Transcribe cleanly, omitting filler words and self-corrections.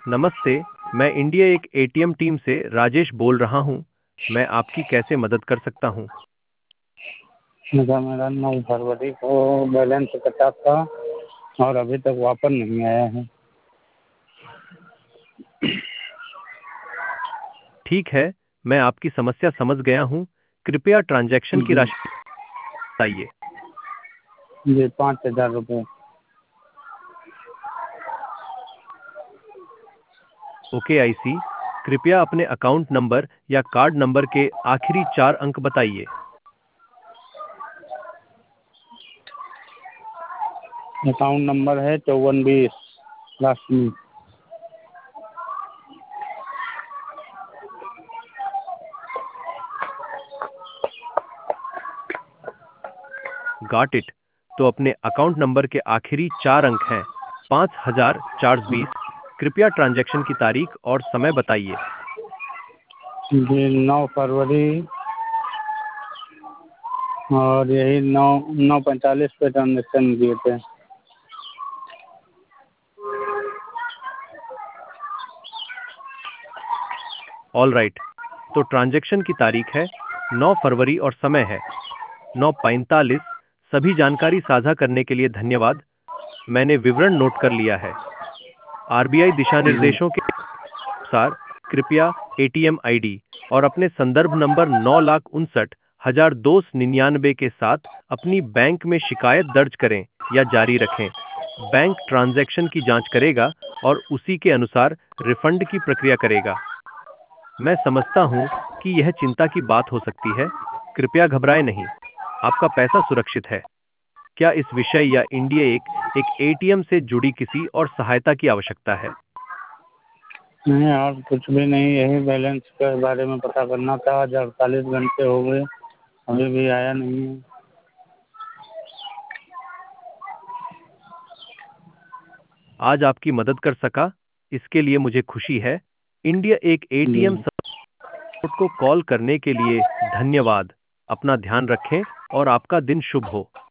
नमस्ते। मैं इंडिया एक एटीएम टीम से राजेश बोल रहा हूँ। मैं आपकी कैसे मदद कर सकता हूँ? मेरा 9 फरवरी को बैलेंस कटा था और अभी तक वापस नहीं आया है। ठीक है, मैं आपकी समस्या समझ गया हूँ। कृपया ट्रांजैक्शन की जी राशि बताइए। जी, 5,000 रुपये। Okay, I see. कृपया अपने अकाउंट नंबर या कार्ड नंबर के आखिरी 4 अंक बताइए। अकाउंट नंबर है 5420 लास्ट में। Got it. तो अपने अकाउंट नंबर के आखिरी 4 अंक हैं 5420। कृपया ट्रांजैक्शन की तारीख और समय बताइए। जी, 9 फरवरी और यही 9:45 पे ट्रांजेक्शन दिए थे। All right. तो ट्रांजैक्शन की तारीख है 9 फरवरी और समय है 9:45। सभी जानकारी साझा करने के लिए धन्यवाद। मैंने विवरण नोट कर लिया है। आरबीआई दिशा जी निर्देशों के अनुसार कृपया एटीएम आईडी और अपने संदर्भ नंबर 9,59,299 के साथ अपनी बैंक में शिकायत दर्ज करें या जारी रखें। बैंक ट्रांजैक्शन की जांच करेगा और उसी के अनुसार रिफंड की प्रक्रिया करेगा। मैं समझता हूं कि यह चिंता की बात हो सकती है। कृपया घबराएं नहीं, आपका पैसा सुरक्षित है। क्या इस विषय या इंडिया एक एटीएम से जुड़ी किसी और सहायता की आवश्यकता है? नहीं, और कुछ भी नहीं, यही बैलेंस के बारे में पता करना था। आज 48 घंटे हो गए, अभी भी आया नहीं है। आज आपकी मदद कर सका, इसके लिए मुझे खुशी है। इंडिया एक एटीएम जी सपोर्ट को कॉल करने के लिए धन्यवाद। अपना ध्यान रखें और आपका दिन शुभ हो।